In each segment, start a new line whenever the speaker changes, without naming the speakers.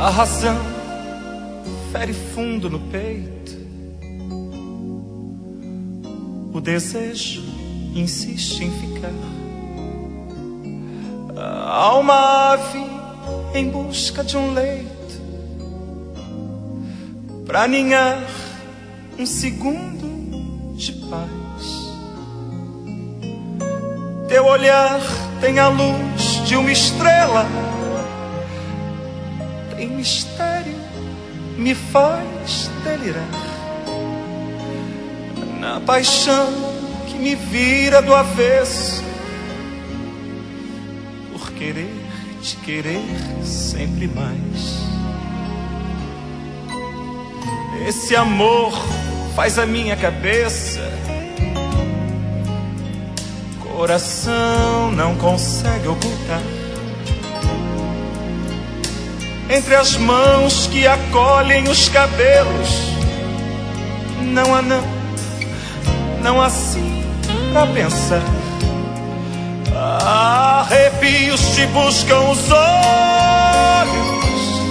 A razão fere fundo no peito, o desejo insiste em ficar. A alma ave em busca de um leito pra ninhar um segundo de paz. Teu olhar tem a luz de uma estrela, tem mistério, me faz delirar. Na paixão que me vira do avesso, por querer te querer sempre mais. Esse amor faz a minha cabeça, coração não consegue ocultar. Entre as mãos que acolhem os cabelos, não há não há assim pra pensar. Arrepios te buscam os olhos,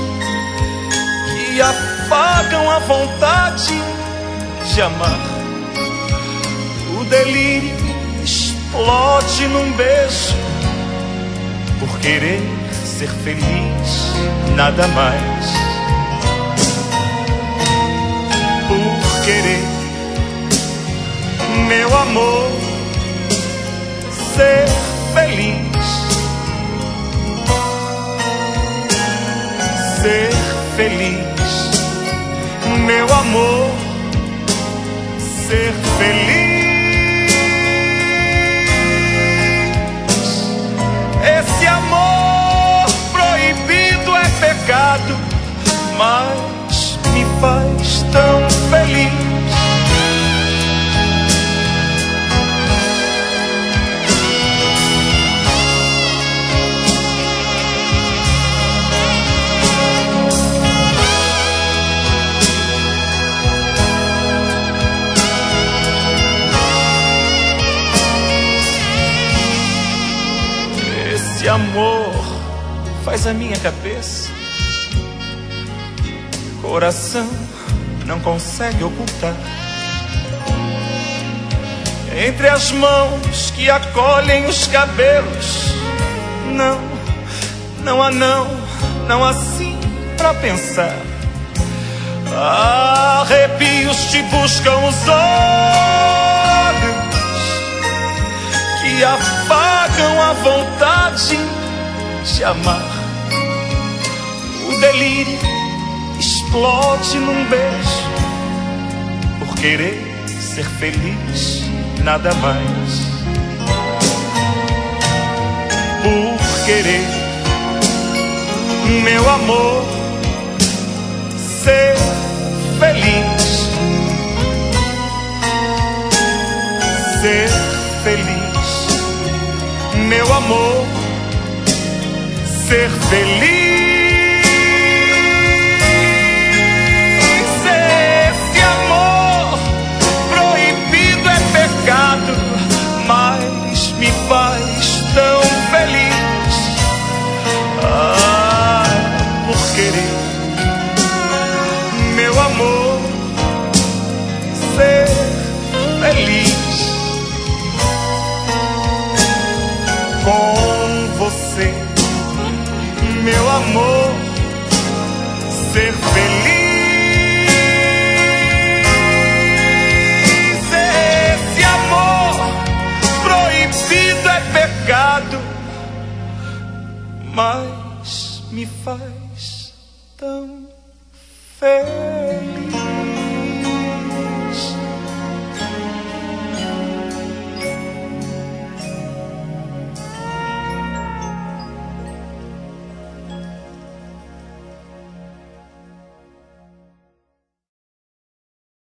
que apagam a vontade de amar. O delírio explode num beijo, por querer ser feliz, nada mais. Por querer, meu amor, ser feliz. Ser feliz, meu amor, ser feliz. Esse amor proibido é pecado, mas me faz tão feliz. Esse amor faz a minha cabeça, coração não consegue ocultar. Entre as mãos que acolhem os cabelos, não há assim pra pensar. Arrepios te buscam os olhos, que apagam a vontade de amar. O delírio explode num beijo, por querer ser feliz, nada mais. Por querer, meu amor, ser feliz. Ser feliz, meu amor, ser feliz. Esse amor proibido é pecado, mas me faz tão feliz. Por querer, meu amor, ser feliz. Com você, meu amor, ser feliz. Esse amor proibido é pecado, mas me faz tão feliz.